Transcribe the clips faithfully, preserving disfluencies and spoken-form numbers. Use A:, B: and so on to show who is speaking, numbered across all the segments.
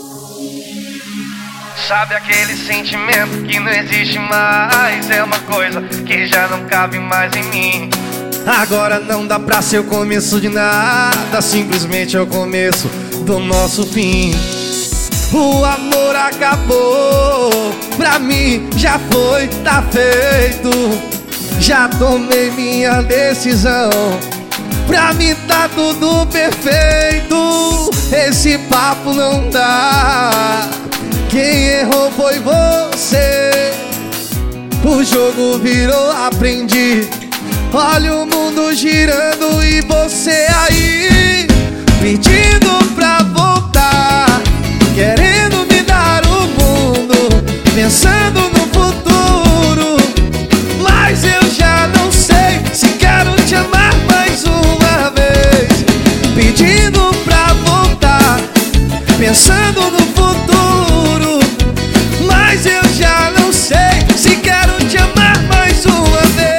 A: Sabe aquele sentimento que não existe mais? É uma coisa que já não cabe mais em mim.
B: Agora não dá pra ser o começo de nada, simplesmente é o começo do nosso fim. O amor acabou, pra mim já foi, tá feito. Já tomei minha decisão, pra mim tá tudo perfeito. Esse papo não dá, quem errou foi você. O jogo virou, aprendi. Olha o mundo girando e você aí pedindo pra voltar, querendo me dar o mundo, pensando no futuro. Mas eu já não sei se quero te amar mais uma vez. Pedindo pra voltar, pensando no futuro. Mas eu já não sei se quero te amar mais uma vez.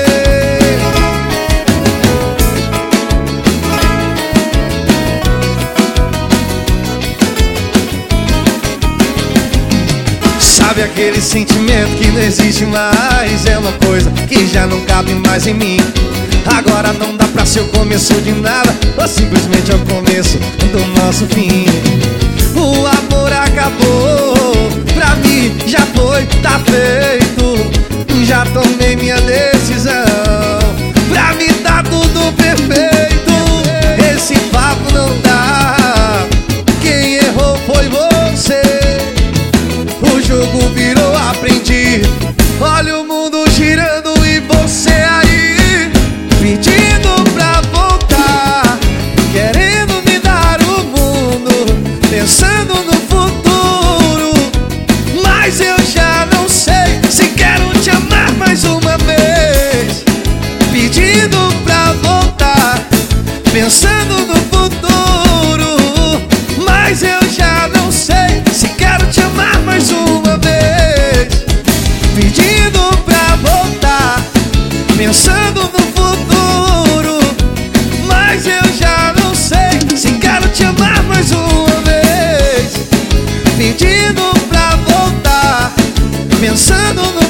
B: Sabe aquele sentimento que não existe mais? É uma coisa que já não cabe mais em mim. Agora não dá pra ser o começo de nada, ou simplesmente é o começo do nosso fim. O amor acabou, pra mim já foi, tá feito. Já tomei minha decisão, pra mim tá tudo perfeito. Esse papo não dá, quem errou foi você. O jogo virou, aprendi. Olha o mundo girando e você aí pedindo pra voltar, querendo me dar o mundo, pensando no futuro. Mas eu já não sei se quero te amar mais uma vez. Pedindo pra voltar, pensando no futuro. Mas eu já não sei se quero te amar mais uma vez. Pedindo pra voltar, pensando no futuro. Mas eu já não sei se quero te amar mais uma vez. Pedindo pra voltar, pensando no